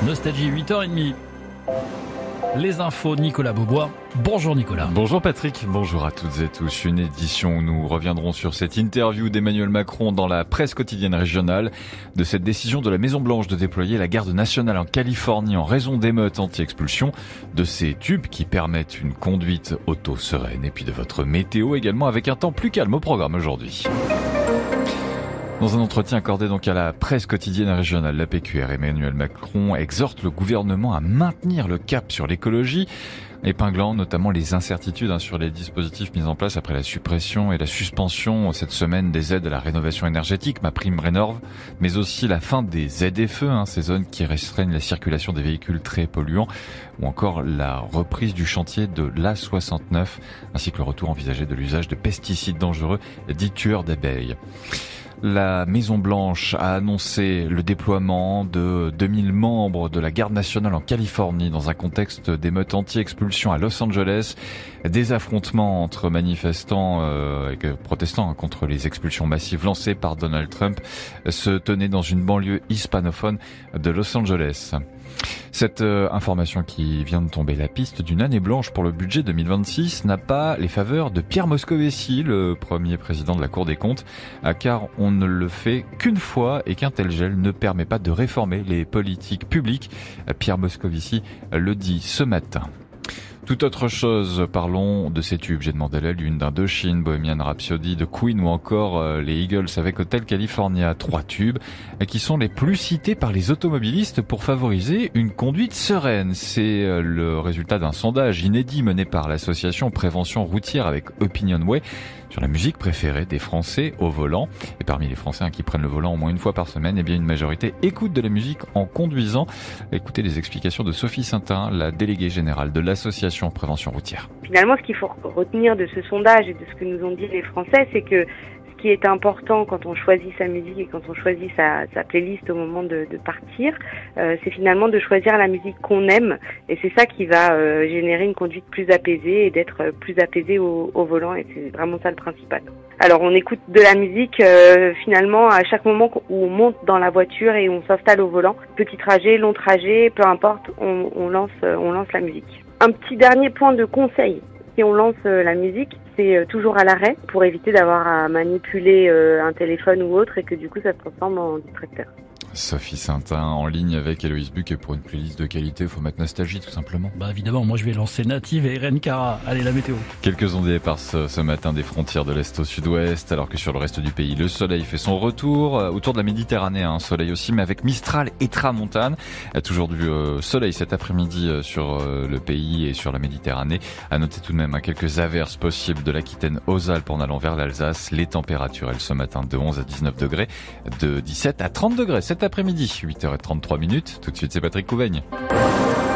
Nostalgie, 8h30. Les infos, Nicolas Beaubois. Bonjour Nicolas. Bonjour Patrick, bonjour à toutes et tous. Une édition où nous reviendrons sur cette interview d'Emmanuel Macron dans la presse quotidienne régionale, de cette décision de la Maison-Blanche de déployer la garde nationale en Californie en raison d'émeutes anti-expulsion, de ces tubes qui permettent une conduite auto-sereine et puis de votre météo également avec un temps plus calme au programme aujourd'hui. Dans un entretien accordé donc à la presse quotidienne régionale, la PQR, Emmanuel Macron exhorte le gouvernement à maintenir le cap sur l'écologie, épinglant notamment les incertitudes sur les dispositifs mis en place après la suppression et la suspension cette semaine des aides à la rénovation énergétique, MaPrimeRénov', mais aussi la fin des ZFE, ces zones qui restreignent la circulation des véhicules très polluants, ou encore la reprise du chantier de l'A69, ainsi que le retour envisagé de l'usage de pesticides dangereux dits tueurs d'abeilles. La Maison-Blanche a annoncé le déploiement de 2000 membres de la garde nationale en Californie dans un contexte d'émeutes anti-expulsion à Los Angeles. Des affrontements entre manifestants et protestants contre les expulsions massives lancées par Donald Trump se tenaient dans une banlieue hispanophone de Los Angeles. Cette information qui vient de tomber, la piste d'une année blanche pour le budget 2026 n'a pas les faveurs de Pierre Moscovici, le premier président de la Cour des comptes, car on ne le fait qu'une fois et qu'un tel gel ne permet pas de réformer les politiques publiques. Pierre Moscovici le dit ce matin. Tout autre chose, parlons de ces tubes. J'ai demandé à la lune d'Indochine, Bohemian Rhapsody, de Queen ou encore les Eagles avec Hotel California. 3 tubes qui sont les plus cités par les automobilistes pour favoriser une conduite sereine. C'est le résultat d'un sondage inédit mené par l'association Prévention Routière avec Opinionway sur la musique préférée des Français au volant. Et parmi les Français qui prennent le volant au moins une fois par semaine, une majorité écoute de la musique en conduisant. Écoutez les explications de Sophie Saintin, la déléguée générale de l'association Prévention Routière. Finalement, ce qu'il faut retenir de ce sondage et de ce que nous ont dit les Français, c'est que ce qui est important quand on choisit sa musique et quand on choisit sa playlist au moment de partir, c'est finalement de choisir la musique qu'on aime, et c'est ça qui va générer une conduite plus apaisée et d'être plus apaisé au volant, et c'est vraiment ça le principal. Alors on écoute de la musique finalement à chaque moment où on monte dans la voiture et on s'installe au volant. Petit trajet, long trajet, peu importe, on lance la musique. Un petit dernier point de conseil. Si on lance la musique, c'est toujours à l'arrêt pour éviter d'avoir à manipuler un téléphone ou autre et que du coup ça se transforme en distracteur. Sophie Saintin en ligne avec Héloïse Buc, et pour une playlist de qualité, il faut mettre Nostalgie tout simplement. Évidemment, moi je vais lancer Native et Irene Cara. Allez, la météo. Quelques ondées éparses ce matin des frontières de l'Est au Sud-Ouest, alors que sur le reste du pays, le soleil fait son retour. Autour de la Méditerranée, soleil aussi, mais avec Mistral et Tramontane. Toujours du soleil cet après-midi sur le pays et sur la Méditerranée. À noter tout de même quelques averses possibles de l'Aquitaine aux Alpes en allant vers l'Alsace. Les températures, elles, ce matin, de 11 à 19 degrés, de 17 à 30 degrés cet après-midi. 8h33. Tout de suite, c'est Patrick Couvaigne.